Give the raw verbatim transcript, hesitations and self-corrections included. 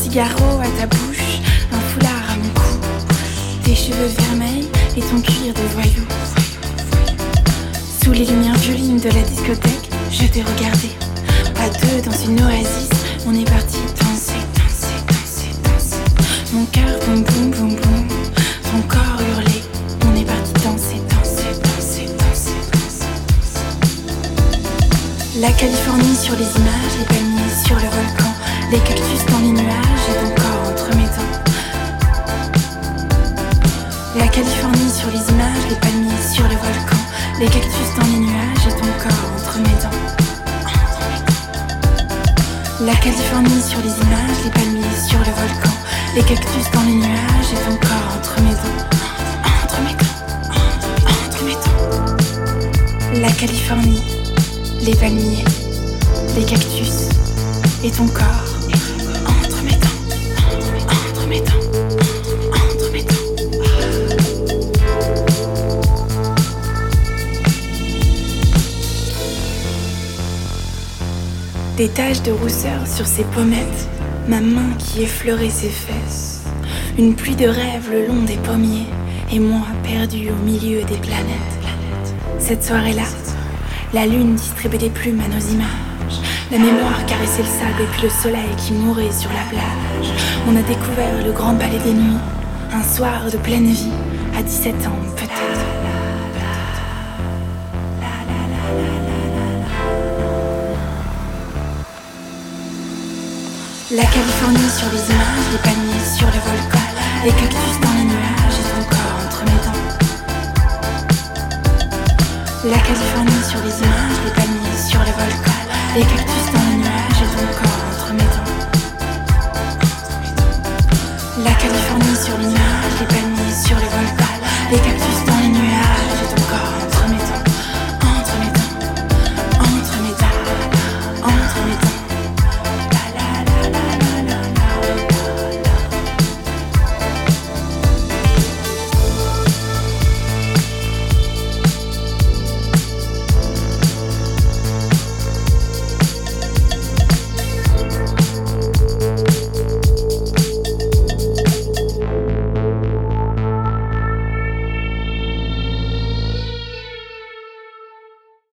cigaro à ta bouche, un foulard à mon cou, tes cheveux vermeils et ton cuir de voyou. Sous les lumières violines de la discothèque, je t'ai regardé. À deux dans une oasis, on est parti danser, danser, danser, danser. Mon cœur boum boum boum boum, ton corps hurlé. On est parti danser, danser, danser, danser, danser. La Californie sur les images, les palmiers sur le volcan, les cactus dans les nuages et ton corps entre mes dents. La Californie sur les images, les palmiers sur le volcan, les cactus dans les nuages et ton corps entre mes dents. La Californie sur les images, les palmiers sur le volcan, les cactus dans les nuages et ton corps entre mes dents. Entre mes dents, entre mes dents. La Californie, les palmiers, les cactus et ton corps entre mes dents, entre mes dents, entre mes dents. Des taches de rousseur sur ses pommettes, ma main qui effleurait ses fesses. Une pluie de rêves le long des pommiers, et moi perdu au milieu des planètes. Cette soirée-là, la lune distribuait des plumes à nos images. La mémoire caressait le sable et puis le soleil qui mourait sur la plage. On a découvert le grand palais des nuits, un soir de pleine vie, à dix-sept ans peut-être. La Californie sur les images, les palmiers sur le volcan, les cactus dans les nuages et ton corps entre mes dents. La Californie sur les images, les palmiers sur le volcan, les cactus dans les nuages et ton corps entre mes dents. La Californie sur les nuages, les palmiers sur le volcan, les cactus dans les nuages et ton corps entre mes dents.